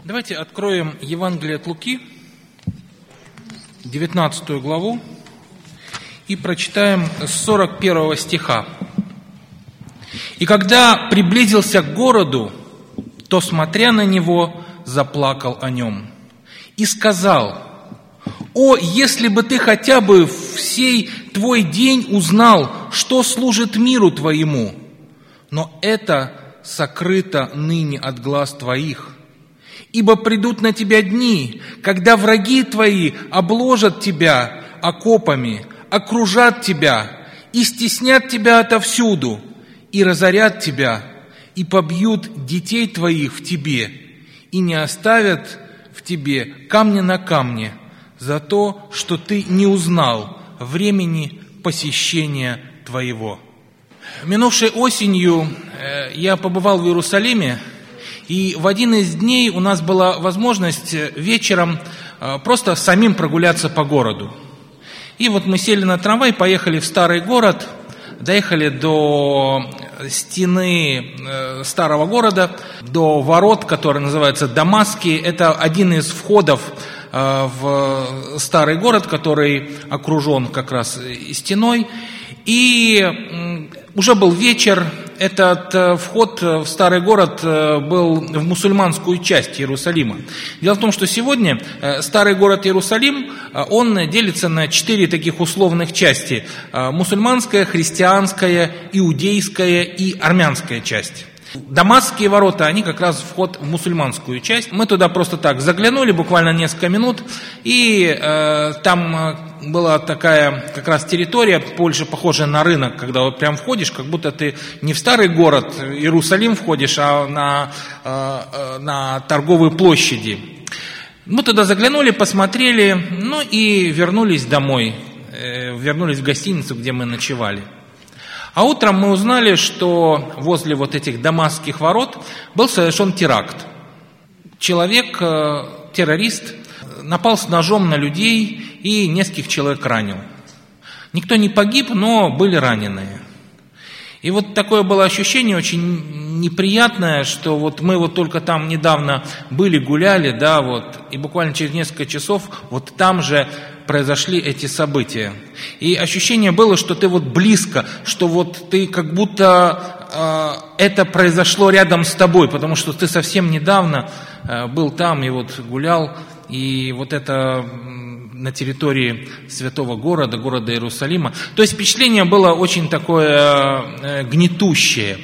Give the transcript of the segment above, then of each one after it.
Давайте откроем Евангелие от Луки, 19 главу, и прочитаем с 41 стиха. «И когда приблизился к городу, то, смотря на него, заплакал о нем и сказал: „О, если бы ты хотя бы в сей твой день узнал, что служит миру твоему! Но это сокрыто ныне от глаз твоих. Ибо придут на тебя дни, когда враги твои обложат тебя окопами, окружат тебя и стеснят тебя отовсюду, и разорят тебя, и побьют детей твоих в тебе, и не оставят в тебе камня на камне за то, что ты не узнал времени посещения твоего». Минувшей осенью я побывал в Иерусалиме, и в один из дней у нас была возможность вечером просто самим прогуляться по городу. И вот мы сели на трамвай, поехали в старый город, доехали до стены старого города, до ворот, которые называются Дамасские. Это один из входов в старый город, который окружен как раз стеной. И уже был вечер. Этот вход в старый город был в мусульманскую часть Иерусалима. Дело в том, что сегодня старый город Иерусалим, он делится на 4 таких условных части: мусульманская, христианская, иудейская и армянская часть. Дамасские ворота, они как раз вход в мусульманскую часть. Мы туда просто так заглянули, буквально несколько минут, и там была такая как раз территория, больше похожая на рынок, когда вот прям входишь, как будто ты не в старый город Иерусалим входишь, а на торговые площади. Мы туда заглянули, посмотрели, ну и вернулись домой, вернулись в гостиницу, где мы ночевали. А утром мы узнали, что возле вот этих дамасских ворот был совершен теракт. Человек, террорист, напал с ножом на людей и нескольких человек ранил. Никто не погиб, но были раненые. И вот такое было ощущение очень неприятное, что вот мы вот только там недавно были, гуляли, да, вот, и буквально через несколько часов вот там же произошли эти события. И ощущение было, что ты вот близко, что вот ты как будто это произошло рядом с тобой, потому что ты совсем недавно был там и вот гулял, и вот это на территории святого города, города Иерусалима. То есть впечатление было очень такое гнетущее.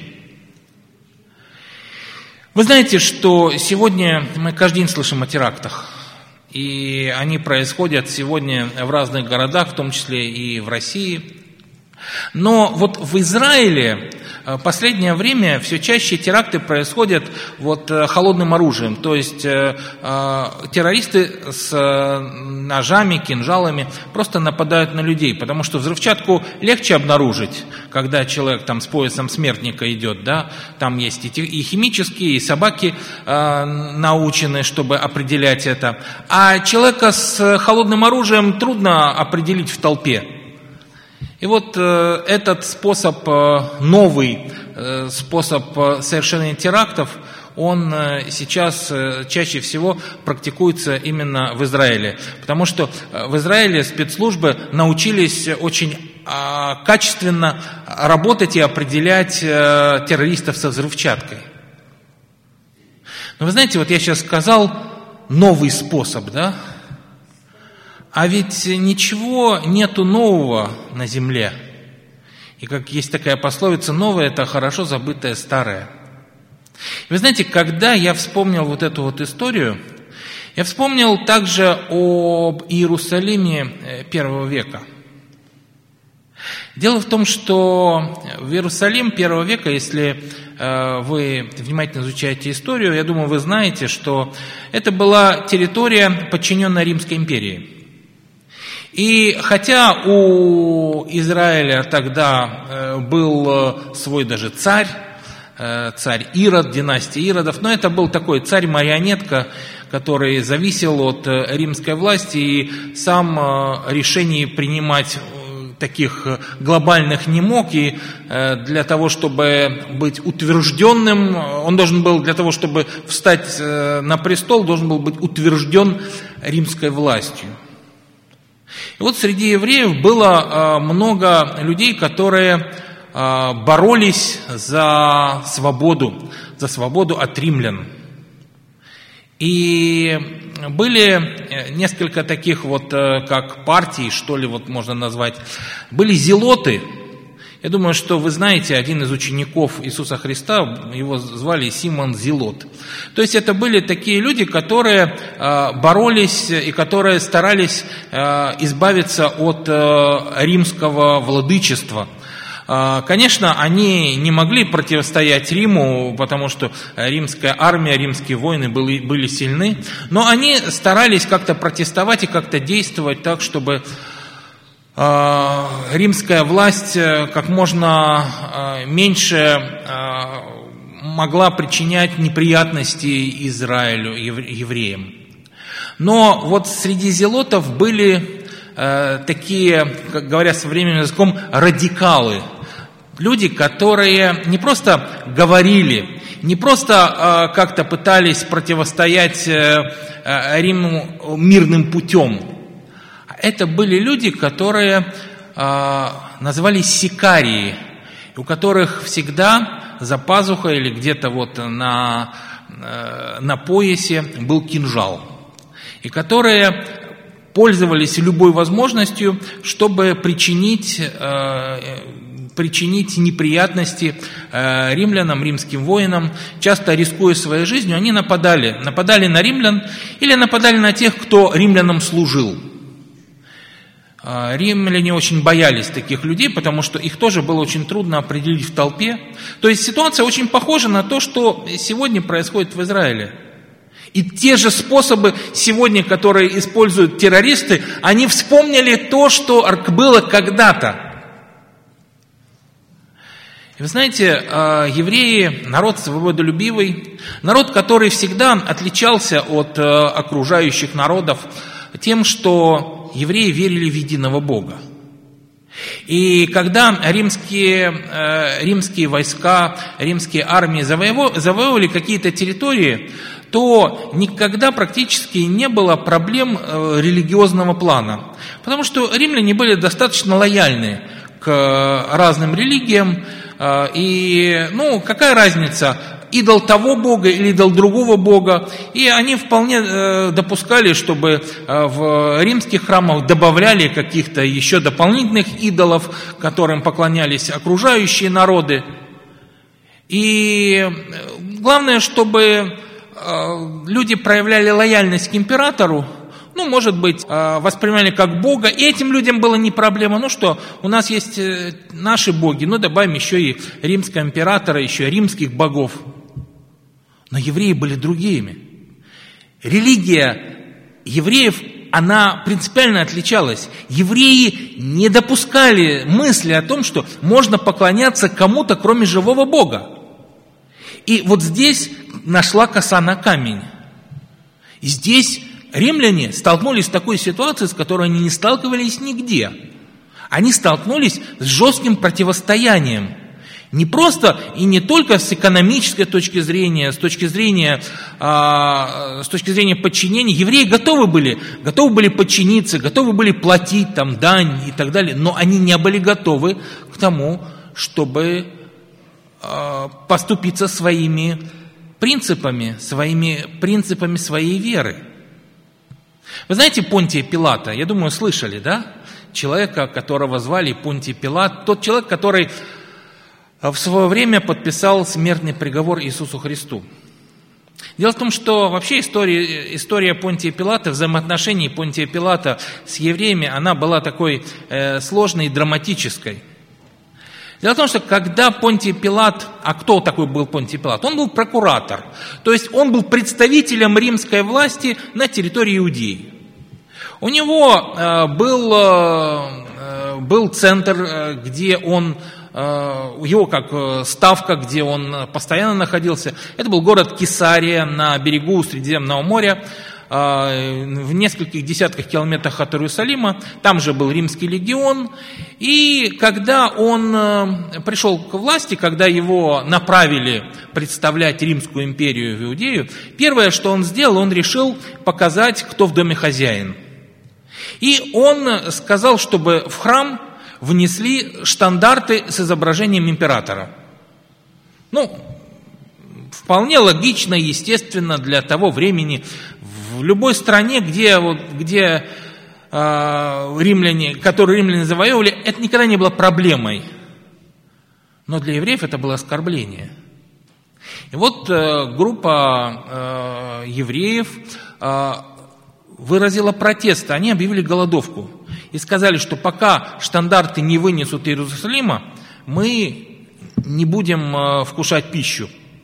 Вы знаете, что сегодня мы каждый день слышим о терактах. И они происходят сегодня в разных городах, в том числе и в России. Но вот в Израиле в последнее время все чаще теракты происходят вот холодным оружием. То есть террористы с ножами, кинжалами просто нападают на людей, потому что взрывчатку легче обнаружить, когда человек там с поясом смертника идет, да, там есть и химические, и собаки научены, чтобы определять это. А человека с холодным оружием трудно определить в толпе. И вот этот способ, новый способ совершения терактов, он сейчас чаще всего практикуется именно в Израиле. Потому что в Израиле спецслужбы научились очень качественно работать и определять террористов со взрывчаткой. Но вы знаете, вот я сейчас сказал новый способ, да? А ведь ничего нету нового на земле. И как есть такая пословица, новое – это хорошо забытое старое. И вы знаете, когда я вспомнил вот эту вот историю, я вспомнил также об Иерусалиме первого века. Дело в том, что в Иерусалим первого века, если вы внимательно изучаете историю, я думаю, вы знаете, что это была территория, подчиненная Римской империи. И хотя у Израиля тогда был свой даже царь Ирод, династия Иродов, но это был такой царь-марионетка, который зависел от римской власти и сам решений принимать таких глобальных не мог, и для того, чтобы быть утвержденным, он должен был, для того, чтобы встать на престол, должен был быть утвержден римской властью. И вот среди евреев было много людей, которые боролись за свободу от римлян. И были несколько таких вот, как партий, что ли, вот можно назвать. Были зелоты. Я думаю, что вы знаете, один из учеников Иисуса Христа, его звали Симон Зелот. То есть это были такие люди, которые боролись и которые старались избавиться от римского владычества. Конечно, они не могли противостоять Риму, потому что римская армия, римские воины были сильны, но они старались как-то протестовать и как-то действовать так, чтобы римская власть как можно меньше могла причинять неприятности Израилю, евреям. Но вот среди зелотов были такие, как говорят современным языком, радикалы. Люди, которые не просто говорили, не просто как-то пытались противостоять Риму мирным путем. Это были люди, которые назывались сикарии, у которых всегда за пазухой или где-то вот на поясе был кинжал, и которые пользовались любой возможностью, чтобы причинить неприятности римлянам, римским воинам. Часто рискуя своей жизнью, они нападали на римлян или нападали на тех, кто римлянам служил. Римляне очень боялись таких людей, потому что их тоже было очень трудно определить в толпе. То есть ситуация очень похожа на то, что сегодня происходит в Израиле. И те же способы сегодня, которые используют террористы, они вспомнили то, что было когда-то. Вы знаете, евреи – народ свободолюбивый, народ, который всегда отличался от окружающих народов тем, что евреи верили в единого Бога. И когда римские войска, римские армии завоевывали какие-то территории, то никогда практически не было проблем религиозного плана. Потому что римляне были достаточно лояльны к разным религиям. И, какая разница, идол того бога или идол другого бога. И они вполне допускали, чтобы в римских храмах добавляли каких-то еще дополнительных идолов, которым поклонялись окружающие народы. И главное, чтобы люди проявляли лояльность к императору, может быть, воспринимали как Бога, и этим людям было не проблема. У нас есть наши боги, добавим еще и римского императора, еще и римских богов. Но евреи были другими. Религия евреев, она принципиально отличалась. Евреи не допускали мысли о том, что можно поклоняться кому-то, кроме живого Бога. И вот здесь нашла коса на камень. И здесь римляне столкнулись с такой ситуацией, с которой они не сталкивались нигде. Они столкнулись с жестким противостоянием. Не просто и не только с экономической точки зрения, с точки зрения подчинения. Евреи готовы были подчиниться, готовы были платить дань и так далее, но они не были готовы к тому, чтобы поступиться своими принципами своей веры. Вы знаете Понтия Пилата? Я думаю, слышали, да? Человека, которого звали Понтий Пилат, тот человек, который в свое время подписал смертный приговор Иисусу Христу. Дело в том, что вообще история Понтия Пилата, взаимоотношений Понтия Пилата с евреями, она была такой сложной и драматической. Дело в том, что когда Понтий Пилат, а кто такой был Понтий Пилат? Он был прокуратор, то есть он был представителем римской власти на территории Иудеи. У него был центр, где он, его как ставка, где он постоянно находился. Это был город Кесария на берегу Средиземного моря. в нескольких десятках километрах от Иерусалима, там же был римский легион, и когда он пришел к власти, когда его направили представлять Римскую империю в Иудею, первое, что он сделал, он решил показать, кто в доме хозяин. И он сказал, чтобы в храм внесли штандарты с изображением императора. Вполне логично и естественно для того времени. В любой стране, где которые римляне завоевывали, это никогда не было проблемой. Но для евреев это было оскорбление. И вот группа евреев выразила протест. Они объявили голодовку и сказали, что пока штандарты не вынесут из Иерусалима, мы не будем вкушать пищу.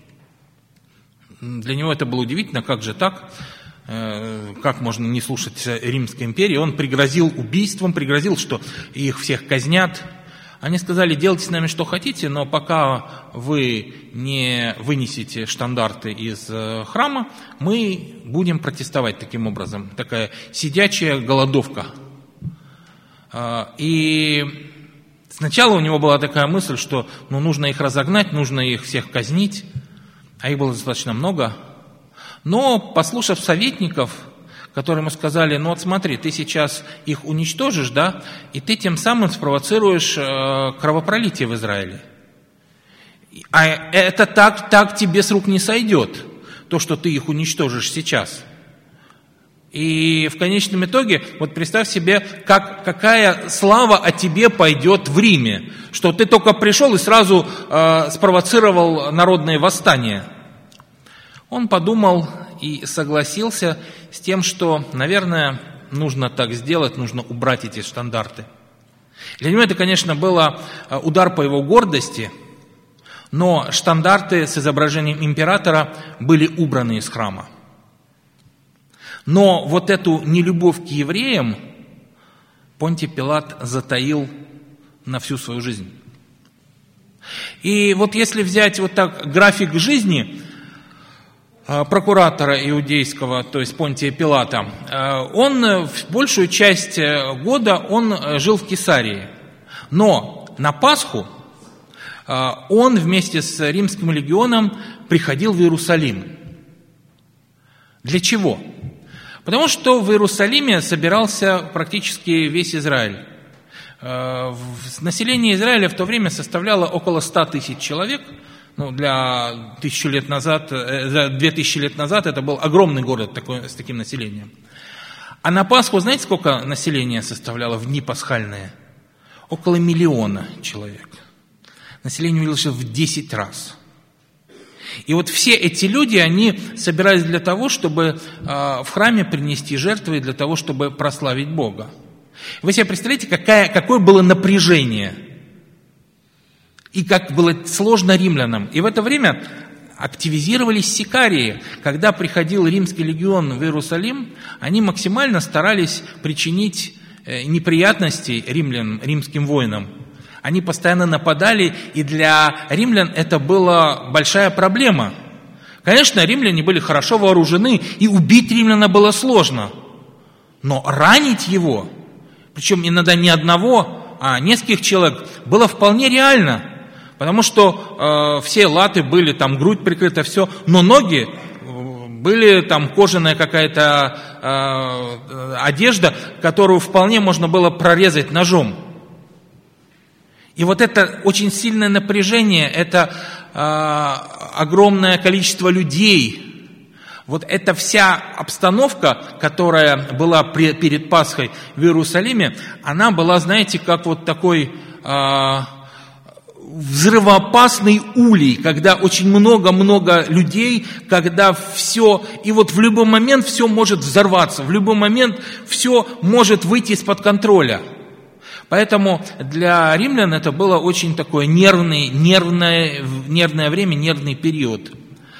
Для него это было удивительно, как же так, как можно не слушаться Римской империи. Он пригрозил убийством, пригрозил, что их всех казнят. Они сказали: делайте с нами что хотите, но пока вы не вынесете штандарты из храма, мы будем протестовать таким образом. Такая сидячая голодовка. И сначала у него была такая мысль, что нужно их разогнать, нужно их всех казнить, а их было достаточно много. Но, послушав советников, которые ему сказали: смотри, ты сейчас их уничтожишь, да, и ты тем самым спровоцируешь кровопролитие в Израиле. А это так тебе с рук не сойдет, то, что ты их уничтожишь сейчас. И в конечном итоге, представь себе, какая слава о тебе пойдет в Риме, что ты только пришел и сразу спровоцировал народное восстание. Он подумал и согласился с тем, что, наверное, нужно так сделать, нужно убрать эти штандарты. Для него это, конечно, был удар по его гордости, но штандарты с изображением императора были убраны из храма. Но эту нелюбовь к евреям Понтий Пилат затаил на всю свою жизнь. И если взять так график жизни прокуратора иудейского, то есть Понтия Пилата, он большую часть года он жил в Кесарии. Но на Пасху он вместе с римским легионом приходил в Иерусалим. Для чего? Потому что в Иерусалиме собирался практически весь Израиль. Население Израиля в то время составляло около 100 тысяч человек. Для 2000 лет назад это был огромный город с таким населением. А на Пасху, знаете, сколько населения составляло в дни пасхальные? Около 1 миллиона человек. Население увеличилось в 10 раз. И все эти люди, они собирались для того, чтобы в храме принести жертвы, для того, чтобы прославить Бога. Вы себе представляете, какое было напряжение, и как было сложно римлянам. И в это время активизировались сикарии. Когда приходил римский легион в Иерусалим, они максимально старались причинить неприятности римским воинам. Они постоянно нападали, и для римлян это была большая проблема. Конечно, римляне были хорошо вооружены, и убить римляна было сложно. Но ранить его, причем иногда не одного, а нескольких человек, было вполне реально. Потому что все латы были, грудь прикрыта, все, но ноги были, кожаная какая-то одежда, которую вполне можно было прорезать ножом. И это очень сильное напряжение, это огромное количество людей. Эта вся обстановка, которая была перед Пасхой в Иерусалиме, она была, знаете, как такой взрывоопасный улей, когда очень много людей, когда все, и в любой момент все может взорваться, в любой момент все может выйти из-под контроля. Поэтому для римлян это было очень такое нервное время, нервный период.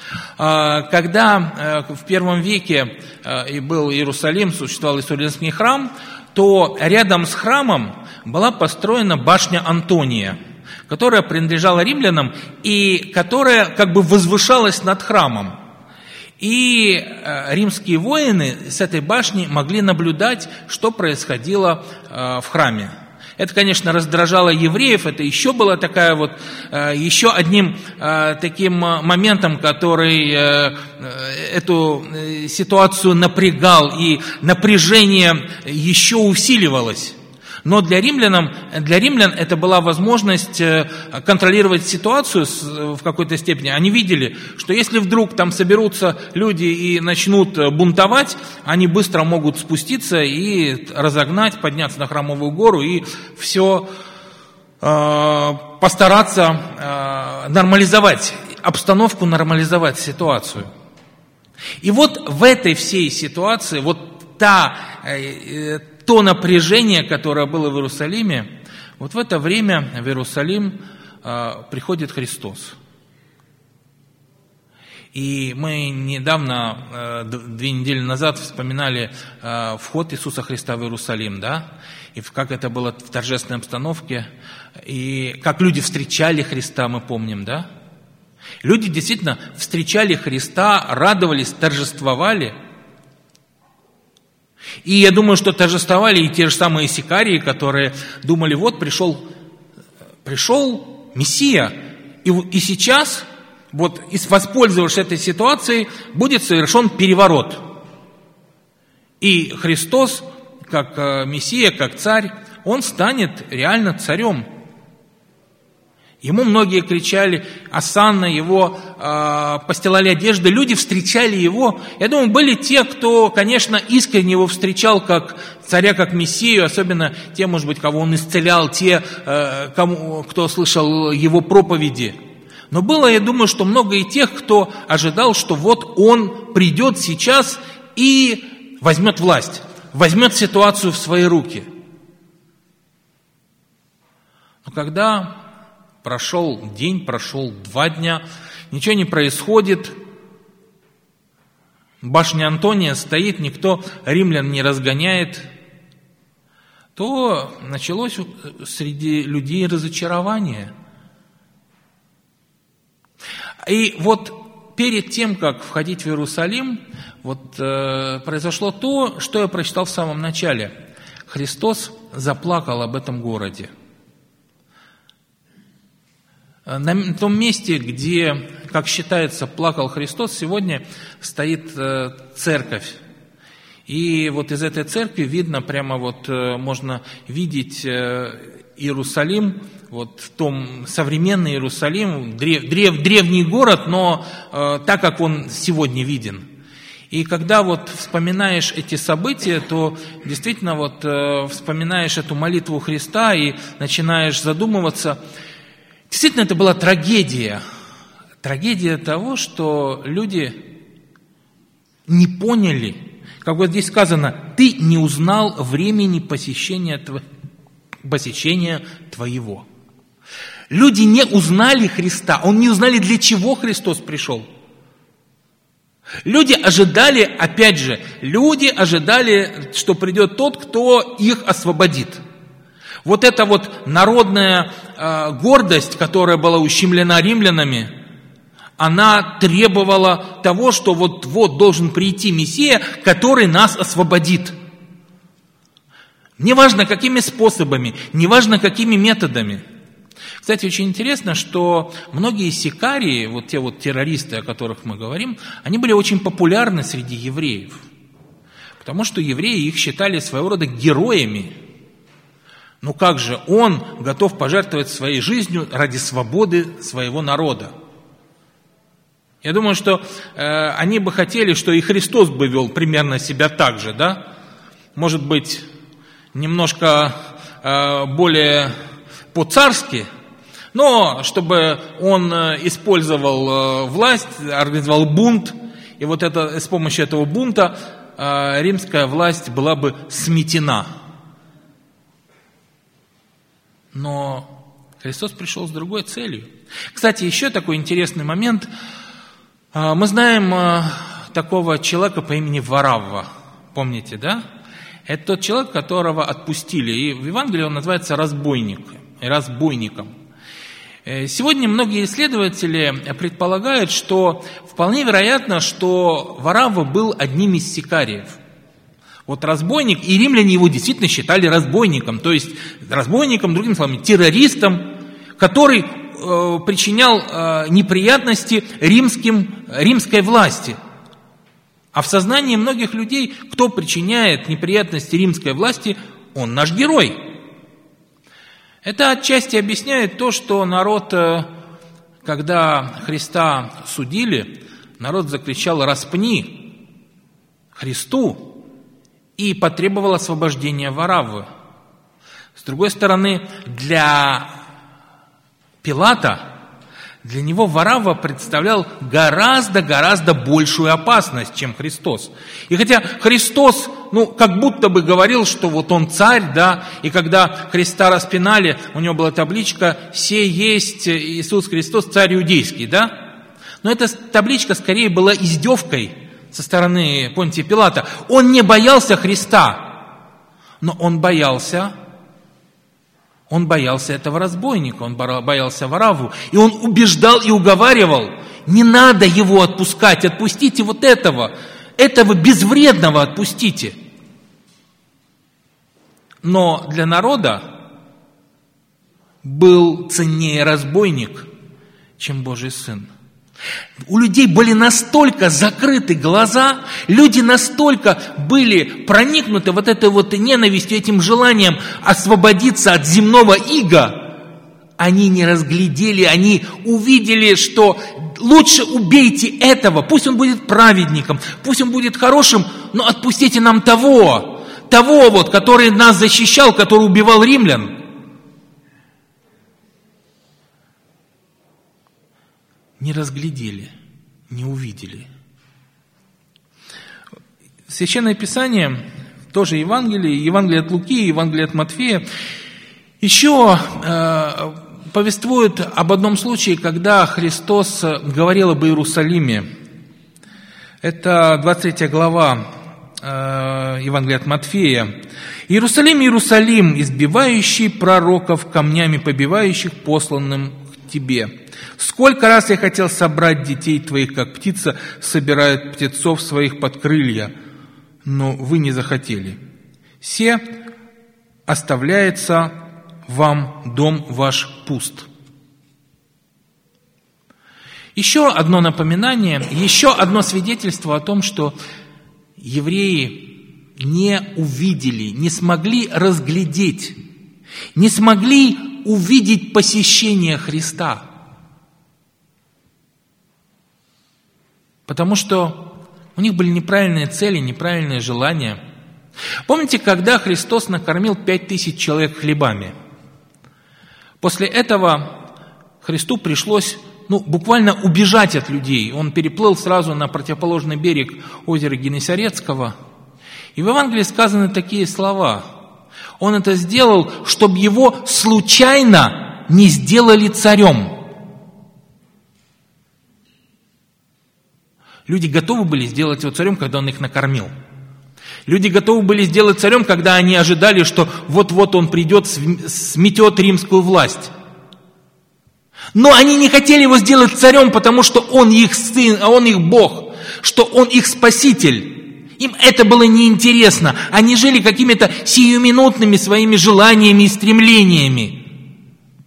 Когда в первом веке и был Иерусалим, существовал Иерусалимский храм, то рядом с храмом была построена башня Антония, которая принадлежала римлянам и которая возвышалась над храмом. И римские воины с этой башни могли наблюдать, что происходило в храме. Это, конечно, раздражало евреев, это еще было такая вот, еще одним таким моментом, который эту ситуацию напрягал, и напряжение еще усиливалось. Но для римлян это была возможность контролировать ситуацию в какой-то степени. Они видели, что если вдруг там соберутся люди и начнут бунтовать, они быстро могут спуститься и разогнать, подняться на Храмовую гору и все постараться нормализовать обстановку, нормализовать ситуацию. И вот в этой всей ситуации, вот то напряжение, которое было в Иерусалиме, вот в это время в Иерусалим приходит Христос. И мы недавно, 2 недели назад, вспоминали вход Иисуса Христа в Иерусалим, да? И как это было в торжественной обстановке, и как люди встречали Христа, мы помним, да? Люди действительно встречали Христа, радовались, торжествовали. И я думаю, что торжествовали и те же самые сикарии, которые думали, вот пришел Мессия, и сейчас, вот воспользовавшись этой ситуацией, будет совершен переворот. И Христос, как Мессия, как царь, Он станет реально царем. Ему многие кричали, осанна, его постилали одежды, люди встречали его. Я думаю, были те, кто, конечно, искренне его встречал как царя, как мессию, особенно те, может быть, кого он исцелял, те, кто слышал его проповеди. Но было, я думаю, что много и тех, кто ожидал, что вот он придет сейчас и возьмет власть, возьмет ситуацию в свои руки. Но когда прошел день, прошел 2 дня, ничего не происходит, башня Антония стоит, никто римлян не разгоняет, то началось среди людей разочарование. И вот перед тем, как входить в Иерусалим, вот произошло то, что я прочитал в самом начале. Христос заплакал об этом городе. На том месте, где, как считается, плакал Христос, сегодня стоит церковь. И вот из этой церкви видно, прямо вот можно видеть Иерусалим, вот в том современный Иерусалим, древний город, но так, как он сегодня виден. И когда вот вспоминаешь эти события, то действительно вот вспоминаешь эту молитву Христа и начинаешь задумываться. Действительно, это была трагедия. Трагедия того, что люди не поняли, как вот здесь сказано, ты не узнал времени посещения твоего. Люди не узнали Христа, не узнали, для чего Христос пришел. Люди ожидали, опять же, что придет тот, кто их освободит. Вот эта вот народная гордость, которая была ущемлена римлянами, она требовала того, что вот должен прийти Мессия, который нас освободит. Неважно, какими способами, неважно, какими методами. Кстати, очень интересно, что многие сикарии, вот те вот террористы, о которых мы говорим, они были очень популярны среди евреев. Потому что евреи их считали своего рода героями. Ну как же, он готов пожертвовать своей жизнью ради свободы своего народа. Я думаю, что они бы хотели, что и Христос бы вел примерно себя так же, да? Может быть, немножко более по-царски, но чтобы он использовал власть, организовал бунт, и вот с помощью этого бунта римская власть была бы сметена. Но Христос пришел с другой целью. Кстати, еще такой интересный момент. Мы знаем такого человека по имени Варавва. Помните, да? Это тот человек, которого отпустили. И в Евангелии он называется разбойником. Сегодня многие исследователи предполагают, что вполне вероятно, что Варавва был одним из сикариев. Вот разбойник, и римляне его действительно считали разбойником, то есть разбойником, другими словами, террористом, который причинял неприятности римской власти. А в сознании многих людей, кто причиняет неприятности римской власти, он наш герой. Это отчасти объясняет то, что народ, когда Христа судили, народ закричал «распни Христу» и потребовал освобождения Вараввы. С другой стороны, для Пилата, для него Варавва представлял гораздо большую опасность, чем Христос. И хотя Христос, как будто бы говорил, что вот он царь, да, и когда Христа распинали, у него была табличка «Сей есть Иисус Христос, царь иудейский», да? Но эта табличка скорее была издевкой со стороны Понтия Пилата. Он не боялся Христа, но он боялся этого разбойника, он боялся Варавву. И он убеждал и уговаривал: не надо его отпускать, отпустите вот этого безвредного отпустите. Но для народа был ценнее разбойник, чем Божий Сын. У людей были настолько закрыты глаза, люди настолько были проникнуты вот этой вот ненавистью, этим желанием освободиться от земного ига, они не разглядели, они увидели, что лучше убейте этого, пусть он будет праведником, пусть он будет хорошим, но отпустите нам того вот, который нас защищал, который убивал римлян. Не разглядели, не увидели. Священное Писание, тоже Евангелие от Луки, Евангелие от Матфея, еще повествует об одном случае, когда Христос говорил об Иерусалиме. Это 23 глава Евангелия от Матфея. «Иерусалим, Иерусалим, избивающий пророков, камнями побивающих, посланным к тебе. Сколько раз я хотел собрать детей твоих, как птица собирает птенцов своих под крылья, но вы не захотели. Се оставляется вам дом ваш пуст». Еще одно напоминание, еще одно свидетельство о том, что евреи не увидели, не смогли разглядеть, не смогли увидеть посещение Христа. Потому что у них были неправильные цели, неправильные желания. Помните, когда Христос накормил 5000 человек хлебами? После этого Христу пришлось буквально убежать от людей. Он переплыл сразу на противоположный берег озера Генесарецкого. И в Евангелии сказаны такие слова. Он это сделал, чтобы его случайно не сделали царем. Люди готовы были сделать его царем, когда он их накормил. Люди готовы были сделать царем, когда они ожидали, что вот-вот он придет, сметет римскую власть. Но они не хотели его сделать царем, потому что он их сын, а он их Бог, что он их спаситель. Им это было неинтересно. Они жили какими-то сиюминутными своими желаниями и стремлениями.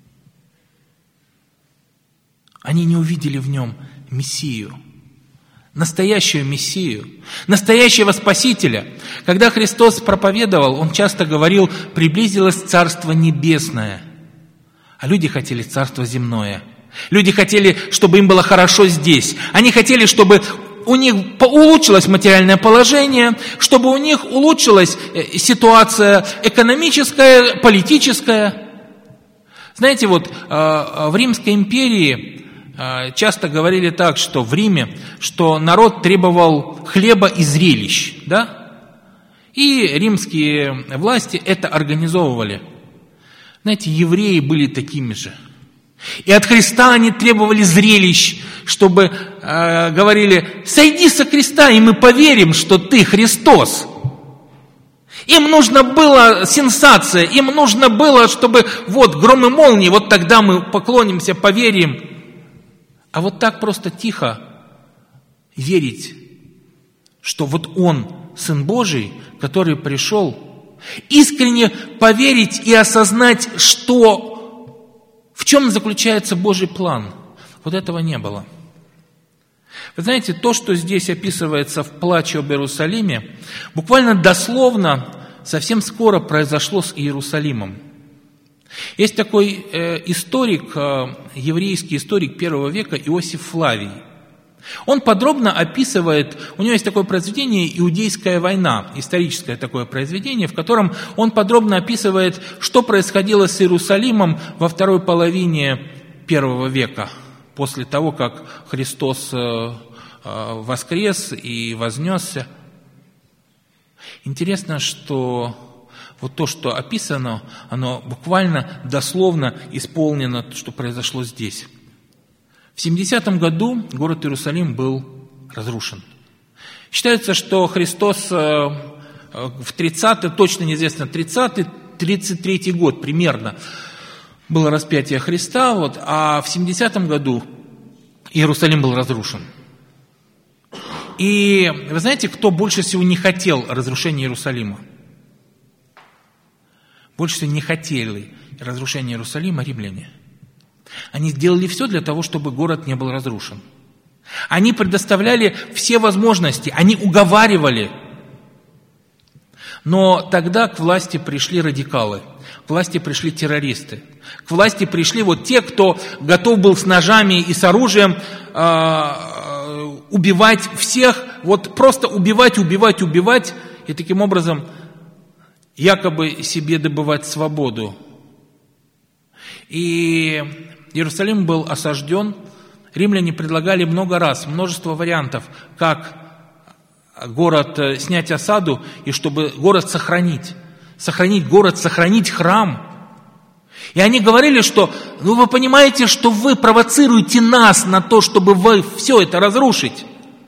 Они не увидели в нем Мессию. Настоящую Мессию, настоящего Спасителя. Когда Христос проповедовал, Он часто говорил: «Приблизилось Царство Небесное». А люди хотели Царство Земное. Люди хотели, чтобы им было хорошо здесь. Они хотели, чтобы у них улучшилось материальное положение, чтобы у них улучшилась ситуация экономическая, политическая. Знаете, в Римской империи часто говорили так, что в Риме, что народ требовал хлеба и зрелищ, да? И римские власти это организовывали. Знаете, евреи были такими же. И от Христа они требовали зрелищ, чтобы говорили: «Сойди со креста, и мы поверим, что ты Христос». Им нужно было сенсация, им нужно было, чтобы вот гром и молнии, вот тогда мы поклонимся, поверим. А вот так просто тихо верить, что вот Он, Сын Божий, который пришел, искренне поверить и осознать, в чем заключается Божий план. Вот этого не было. Вы знаете, то, что здесь описывается в плаче об Иерусалиме, буквально дословно совсем скоро произошло с Иерусалимом. Есть такой историк, еврейский историк первого века Иосиф Флавий. Он подробно описывает, у него есть такое произведение «Иудейская война», историческое такое произведение, в котором он подробно описывает, что происходило с Иерусалимом во второй половине первого века, после того, как Христос воскрес и вознесся. Интересно, что вот то, что описано, оно буквально дословно исполнено, что произошло здесь. В 70-м году город Иерусалим был разрушен. Считается, что Христос в 30-й, точно неизвестно, 30-й, 33-й год примерно было распятие Христа, а в 70-м году Иерусалим был разрушен. И вы знаете, кто больше всего не хотел разрушения Иерусалима? Больше всего не хотели разрушения Иерусалима римляне. Они сделали все для того, чтобы город не был разрушен. Они предоставляли все возможности, они уговаривали. Но тогда к власти пришли радикалы, к власти пришли террористы, к власти пришли вот те, кто готов был с ножами и с оружием убивать всех, вот просто убивать, и таким образом якобы себе добывать свободу. И Иерусалим был осажден. Римляне предлагали много раз, множество вариантов, как город снять осаду, и чтобы город сохранить город, сохранить храм. И они говорили, что, вы понимаете, что вы провоцируете нас на то, чтобы вы все это разрушить.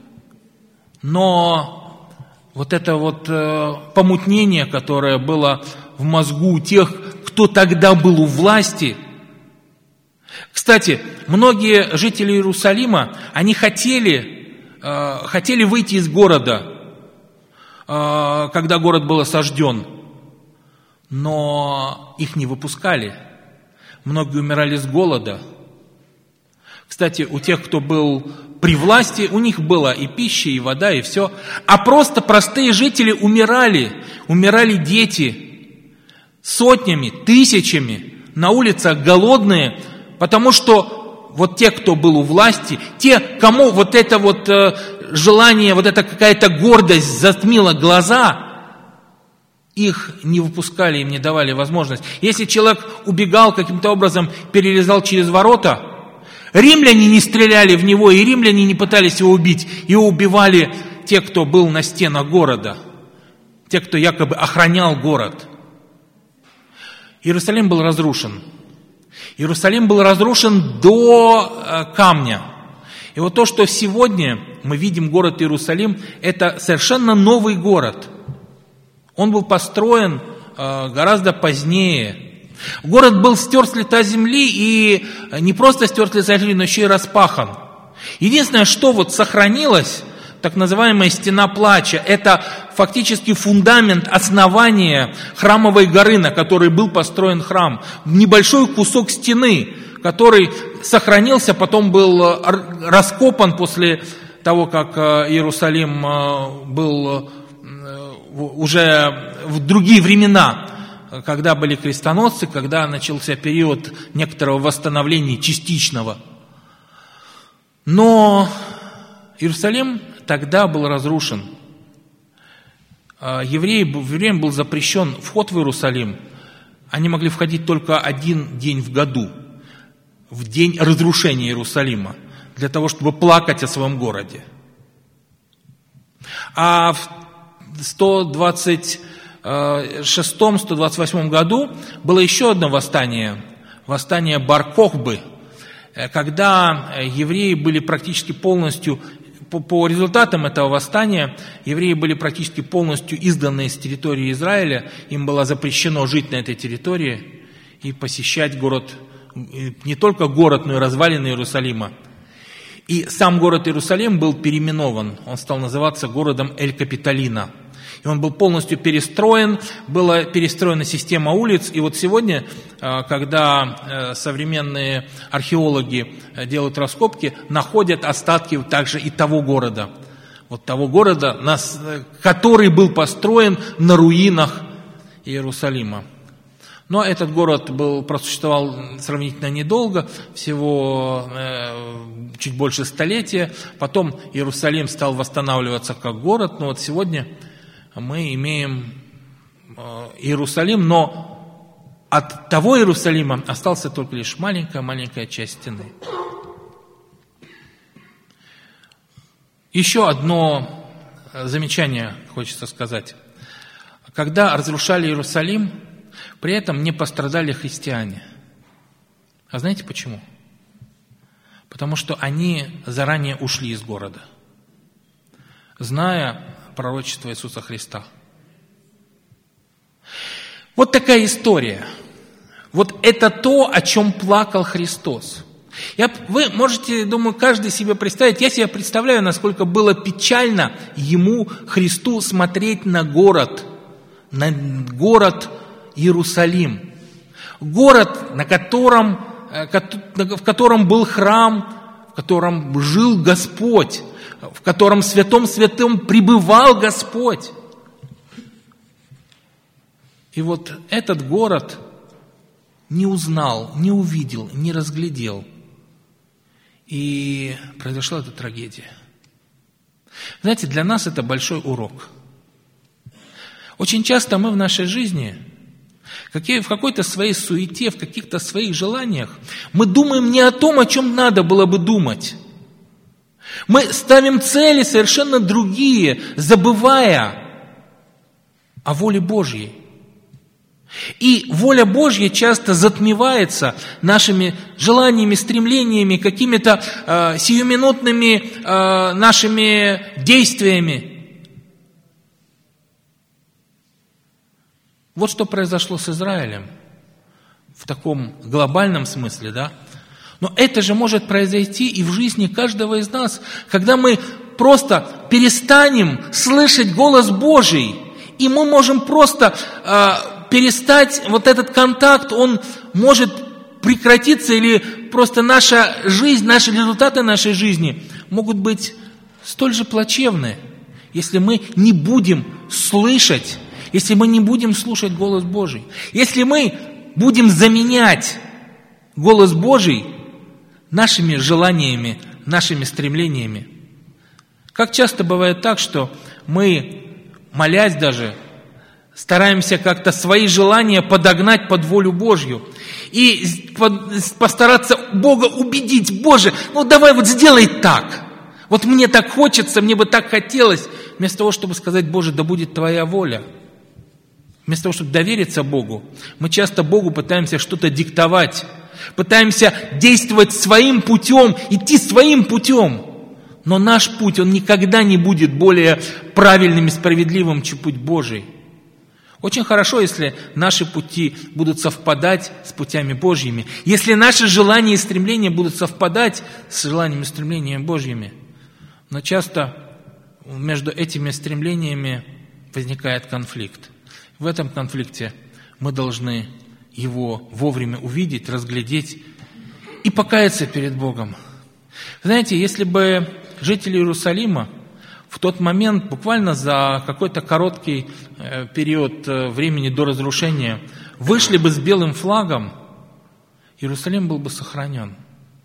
Но вот это помутнение, которое было в мозгу тех, кто тогда был у власти. Кстати, многие жители Иерусалима, они хотели выйти из города, когда город был осажден, но их не выпускали. Многие умирали с голода. Кстати, у тех, кто был при власти, у них была и пища, и вода, и все. А просто простые жители умирали дети сотнями, тысячами на улицах голодные, потому что вот те, кто был у власти, те, кому вот это желание, вот эта какая-то гордость затмила глаза, их не выпускали, им не давали возможность. Если человек убегал каким-то образом, перелезал через ворота, римляне не стреляли в него, и римляне не пытались его убить. Его убивали те, кто был на стенах города, те, кто якобы охранял город. Иерусалим был разрушен. Иерусалим был разрушен до камня. И вот то, что сегодня мы видим город Иерусалим, это совершенно новый город. Он был построен гораздо позднее. Город был стер с лица земли, и не просто стер с лица земли, но еще и распахан. Единственное, что сохранилось, так называемая стена плача, это фактически фундамент, основания храмовой горы, на которой был построен храм. Небольшой кусок стены, который сохранился, потом был раскопан после того, как Иерусалим был уже в другие времена, когда были крестоносцы, когда начался период некоторого восстановления частичного. Но Иерусалим тогда был разрушен. Евреям был запрещен вход в Иерусалим. Они могли входить только один день в году, в день разрушения Иерусалима, для того, чтобы плакать о своем городе. А в 126-128 году было еще одно восстание, восстание Бар-Кохбы, когда евреи были практически полностью по результатам этого восстания евреи были практически полностью изгнаны из территории Израиля, им было запрещено жить на этой территории и посещать город, не только город, но и развалины Иерусалима. И сам город Иерусалим был переименован, он стал называться городом Эль-Капитолина. И он был полностью перестроен, была перестроена система улиц. И вот сегодня, когда современные археологи делают раскопки, находят остатки также и того города. Вот того города, который был построен на руинах Иерусалима. Но этот город просуществовал сравнительно недолго, всего чуть больше столетия. Потом Иерусалим стал восстанавливаться как город. Но вот сегодня мы имеем Иерусалим, но от того Иерусалима остался только лишь маленькая часть стены. Еще одно замечание хочется сказать. Когда разрушали Иерусалим, при этом не пострадали христиане. А знаете почему? Потому что они заранее ушли из города, зная пророчество Иисуса Христа. Вот такая история. Вот это то, о чем плакал Христос. Вы можете, думаю, каждый себе представить, я себе представляю, насколько было печально ему, Христу, смотреть на город Иерусалим. Город, в котором был храм, в котором жил Господь, в котором святом пребывал Господь. И вот этот город не узнал, не увидел, не разглядел. И произошла эта трагедия. Знаете, для нас это большой урок. Очень часто мы в нашей жизни, в какой-то своей суете, в каких-то своих желаниях, мы думаем не о том, о чем надо было бы думать. Мы ставим цели совершенно другие, забывая о воле Божьей. И воля Божья часто затмевается нашими желаниями, стремлениями, какими-то сиюминутными нашими действиями. Вот что произошло с Израилем в таком глобальном смысле, да? Но это же может произойти и в жизни каждого из нас, когда мы просто перестанем слышать голос Божий, и мы можем просто перестать, вот этот контакт, он может прекратиться, или просто наша жизнь, наши результаты нашей жизни могут быть столь же плачевны, если мы не будем слышать, если мы не будем слушать голос Божий, если мы будем заменять голос Божий нашими желаниями, нашими стремлениями. Как часто бывает так, что мы, молясь даже, стараемся как-то свои желания подогнать под волю Божью и постараться Бога убедить: Боже, ну давай вот сделай так. Вот мне так хочется, мне бы так хотелось. Вместо того, чтобы сказать: Боже, да будет Твоя воля. Вместо того, чтобы довериться Богу, мы часто Богу пытаемся что-то диктовать, пытаемся действовать своим путем, идти своим путем. Но наш путь, он никогда не будет более правильным и справедливым, чем путь Божий. Очень хорошо, если наши пути будут совпадать с путями Божьими, если наши желания и стремления будут совпадать с желаниями и стремлениями Божьими. Но часто между этими стремлениями возникает конфликт. В этом конфликте мы должны его вовремя увидеть, разглядеть и покаяться перед Богом. Знаете, если бы жители Иерусалима в тот момент, буквально за какой-то короткий период времени до разрушения, вышли бы с белым флагом, Иерусалим был бы сохранен.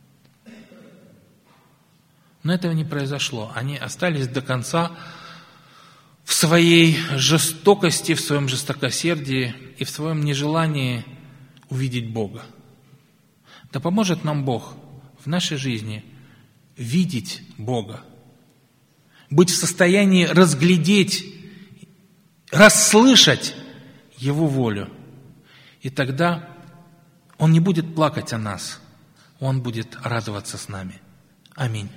Но этого не произошло. Они остались до конца в своей жестокости, в своем жестокосердии и в своем нежелании увидеть Бога. Да поможет нам Бог в нашей жизни видеть Бога, быть в состоянии разглядеть, расслышать Его волю. И тогда Он не будет плакать о нас, Он будет радоваться с нами. Аминь.